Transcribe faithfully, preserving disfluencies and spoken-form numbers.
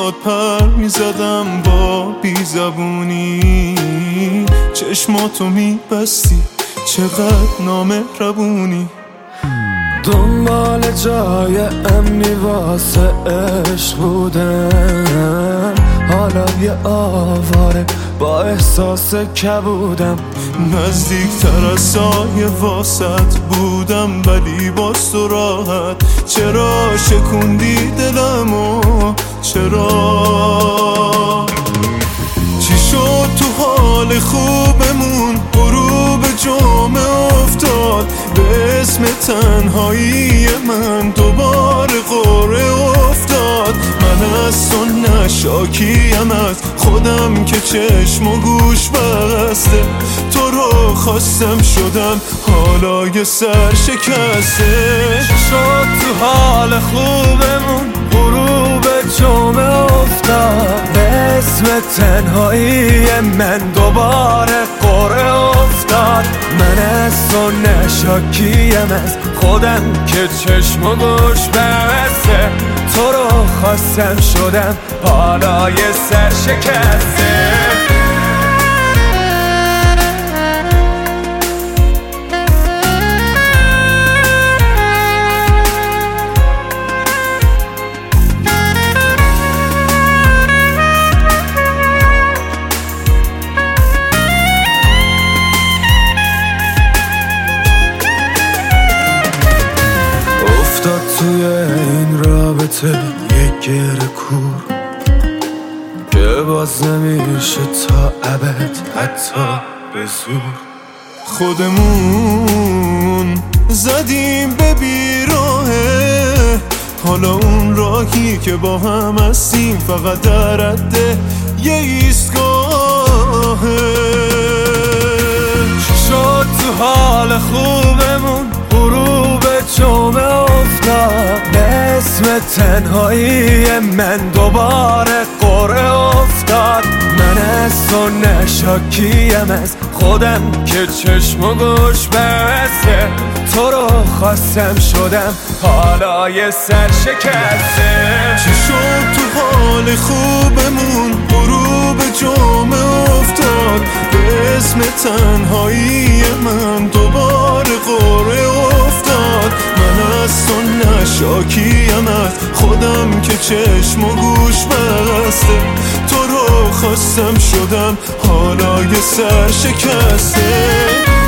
باد پر میزدم با بیزبونی، چشماتو میبستی چقدر نامهربونی. دنبال جای امنی واسه عشق بودم، حالا یه آواره با احساس کبودم. نزدیکتر از سایه واسط بودم ولی باز تو راحت. چرا شکوندی دلمو چرا؟ چی شد تو حال خوبمون غروب جمعه افتاد؟ به اسم تنهایی من دوباره قره افتاد. من از تو نشاکیم از خودم که چشم و گوش بسته. تو رو خواستم شدم حالا یه سر شکسته. شد تو حال خوبمون غروب جمعه افتاد؟ به اسم تنهایی من دوباره قره افتاد. من از تو نشاکیم از خودم که چشم و گوش بسته. تو رو خواستم شدم حالا یه سر شکسته. افتاد توی این رابطه یه گره کور که باز نمیشه تا ابد حتی به زور. خودمون زدیم به بیراهه، حالا اون راهی که با هم هستیم فقط در رده یه ایستگاهه. شد تو حال خوبمون غروب جمعه افتاد؟ به اسم تنهایی من دوباره قره افتاد. من از تو نشاکیم از خودم که چشم و گوش بسته. تو رو خواستم شدم حالا یه سر شکسته. چی شد تو حال خوبمون غروب جمعه افتاد؟ به اسم تنهایی من دوباره قره افتاد. من از تو نشاکیم از خودم که چشم و گوش بسته. تو رو خواستم شدم حالا یه سر شکسته.